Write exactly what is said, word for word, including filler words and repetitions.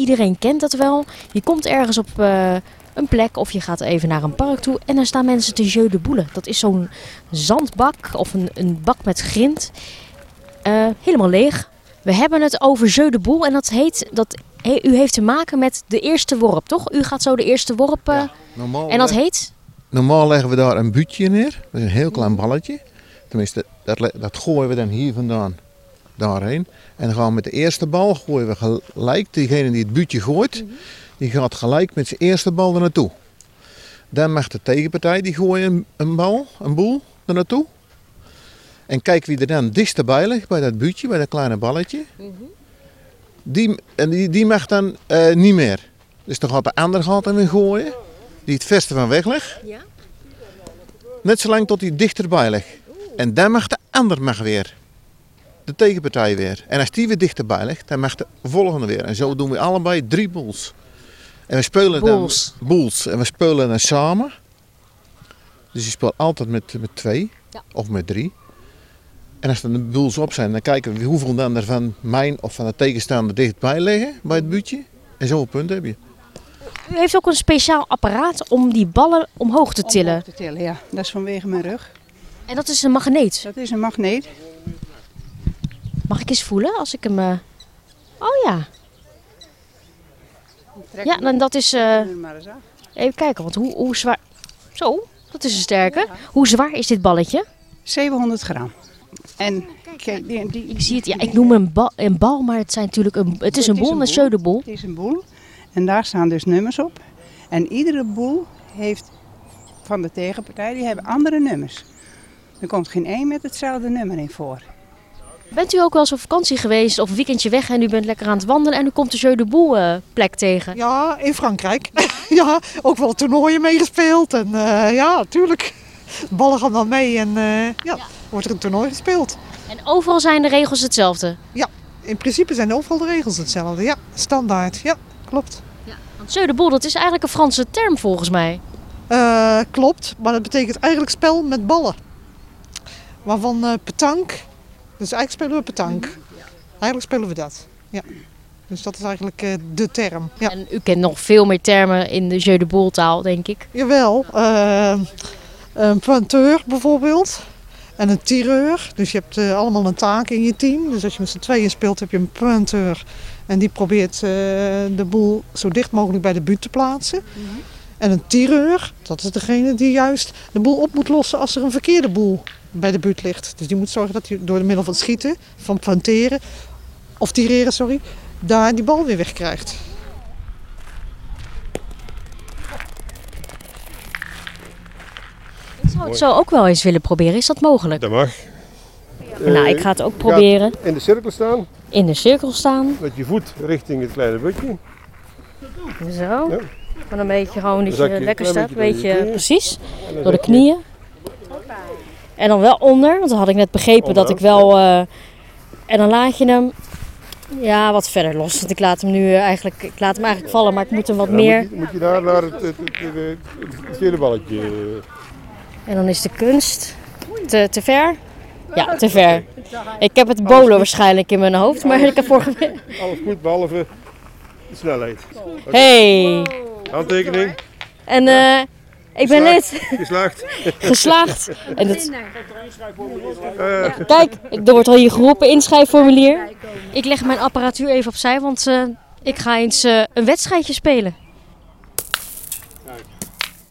iedereen kent dat wel. Je komt ergens op uh, een plek of je gaat even naar een park toe en daar staan mensen te jeu de boule. Dat is zo'n zandbak of een, een bak met grind. Uh, helemaal leeg. We hebben het over jeu de boule en dat heet, dat, he, u heeft te maken met de eerste worp, toch? U gaat zo de eerste worp uh, ja, normaal en dat heet? Normaal leggen we daar een buutje neer. Dat is een heel klein balletje. Tenminste, dat, dat gooien we dan hier vandaan daarheen. En dan gaan we met de eerste bal gooien we gelijk. Diegene die het buutje gooit, die gaat gelijk met zijn eerste bal er naartoe. Dan mag de tegenpartij, die gooien een, een bal, een boel er naartoe. En kijk wie er dan dichterbij ligt bij dat buutje, bij dat kleine balletje. Die, en die, die mag dan uh, niet meer. Dus dan gaat de ander gaat dan weer gooien, die het verste van weg ligt. Ja. Net zolang tot hij dichterbij ligt. En dan mag de ander mag weer. De tegenpartij weer. En als die weer dichterbij ligt, dan mag de volgende weer. En zo doen we allebei drie boels. En we spelen boels. dan boels. En we spelen dan samen. Dus je speelt altijd met, met twee. Ja. Of met drie. En als er de boels op zijn, dan kijken we hoeveel dan er van mijn of van de tegenstander dichtbij liggen bij het buutje. En zo'n punt heb je. U heeft ook een speciaal apparaat om die ballen omhoog te tillen. Omhoog te tillen, ja. Dat is vanwege mijn rug. En dat is een magneet? Dat is een magneet. Mag ik eens voelen als ik hem... Uh... Oh ja. Ja, dan dat is... Uh... Even kijken, want hoe, hoe zwaar... Zo, dat is een sterke. Ja. Hoe zwaar is dit balletje? zevenhonderd gram. En kijk, die, die, ik zie het, ja, ik noem een bal, een bal, maar het zijn natuurlijk een, het is een boel, een jeu de boule. Het is een boel. En daar staan dus nummers op. En iedere boel heeft van de tegenpartij, die hebben andere nummers. Er komt geen één met hetzelfde nummer in voor. Bent u ook wel eens op vakantie geweest of een weekendje weg en u bent lekker aan het wandelen en u komt de jeu de boule uh, plek tegen? Ja, in Frankrijk. Ja, ook wel toernooien meegespeeld. En uh, ja, tuurlijk. Ballen gaan dan mee en uh, ja, ja, wordt er een toernooi gespeeld. En overal zijn de regels hetzelfde? Ja, in principe zijn overal de regels hetzelfde. Ja, standaard. Ja, klopt. Ja, want jeu de boule, dat is eigenlijk een Franse term volgens mij. Uh, klopt, maar dat betekent eigenlijk spel met ballen. Waarvan uh, petanque, dus eigenlijk spelen we petanque. Ja. Eigenlijk spelen we dat, ja. Dus dat is eigenlijk uh, de term. Ja. En u kent nog veel meer termen in de jeu de boule taal, denk ik. Jawel, uh, een pointeur bijvoorbeeld en een tireur. Dus je hebt uh, allemaal een taak in je team. Dus als je met z'n tweeën speelt heb je een pointeur. En die probeert uh, de boel zo dicht mogelijk bij de buut te plaatsen. Mm-hmm. En een tireur, dat is degene die juist de boel op moet lossen als er een verkeerde boel bij de buurt ligt. Dus die moet zorgen dat hij door middel van schieten, van pointeren, of tireren, sorry, daar die bal weer wegkrijgt. Ik zou het zo ook wel eens willen proberen. Is dat mogelijk? Dat mag. Uh, nou, ik ga het ook proberen. In de cirkel staan. In de cirkel staan. Met je voet richting het kleine butje. Zo. Ja. Van een beetje gewoon dat je, je lekker staat. Een beetje, beetje precies. Door de je... knieën. En dan wel onder. Want dan had ik net begrepen onder, dat ik wel... Uh, en dan laat je hem... Ja, wat verder los. Want ik laat hem nu uh, eigenlijk... Ik laat hem eigenlijk vallen, maar ik moet hem wat ja, meer... Moet je, moet je daar naar het, het, het, het, het tweede balletje... En dan is de kunst te, te ver. Ja, te ver. Ik heb het bolo waarschijnlijk in mijn hoofd, maar ik heb vorige... Alles goed, behalve de snelheid. Hey! Handtekening. En uh, ik ben lid. Geslaagd. Geslaagd. En dat... uh. Kijk, er wordt al hier geroepen, inschrijfformulier. Ik leg mijn apparatuur even opzij, want uh, ik ga eens uh, een wedstrijdje spelen.